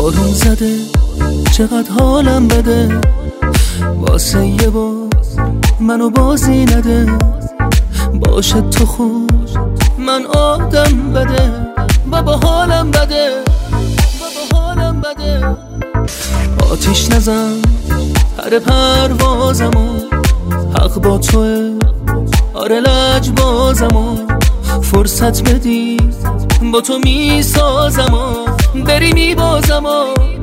بارون زده چقدر حالم بده، واسه یه بار منو بازی نده. باشه تو خوب من آدم بده، بابا حالم بده، بابا حالم بده. آتیش نزن پر پروازمو، حق با توه آره لجبازمو. فرصت بدی با تو میسازمو، بری میبازمو.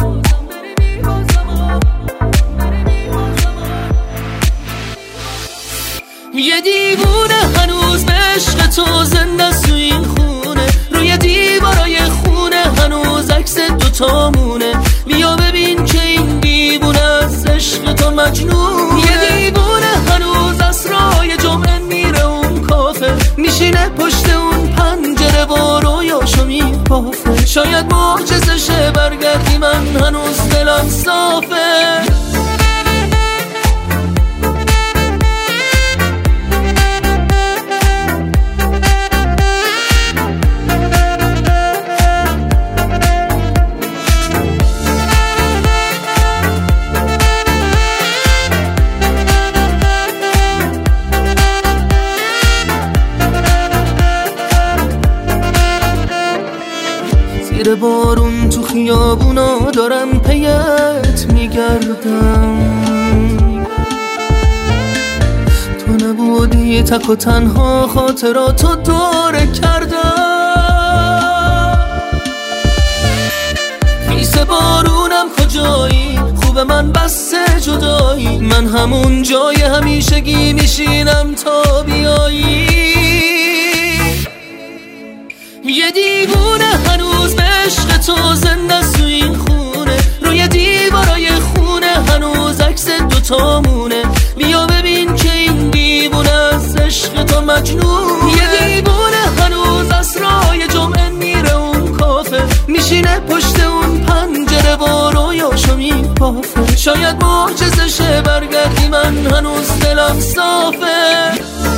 یه دیوونه هنوز به عشق تو زنده است تو این خونه، روی دیوارای خونه هنوز عکس دوتامونه. بیا ببین که این دیوونه از عشق تو مجنون. یه دیوونه هنوز اسرای جمعه میره اون کافه، میشینه پشت اون پنجره و رویاشو میبافه. شاید معجزه شه برگردی، من هنوز دلم صافه. زیر بارون تو خیابونا دارم پیت میگردم، تو نبودی تک و تنها خاطراتو دوره کردم. خیس بارونم کجایی، خوب من بسته جدایی، من همون جای همیشگی میشینم تا بیایی. یه دیوونه هنوز به عشق تو زنده است تو این خونه، روی دیوارای خونه هنوز عکس دوتامونه. بیا ببین که این دیوونه از عشق تو مجنون. یه دیوونه هنوز اسرای جمعه میره اون کافه، میشینه پشت اون پنجره و رویاشو میبافه. شاید معجزه شه برگردی، من هنوز دلم صافه.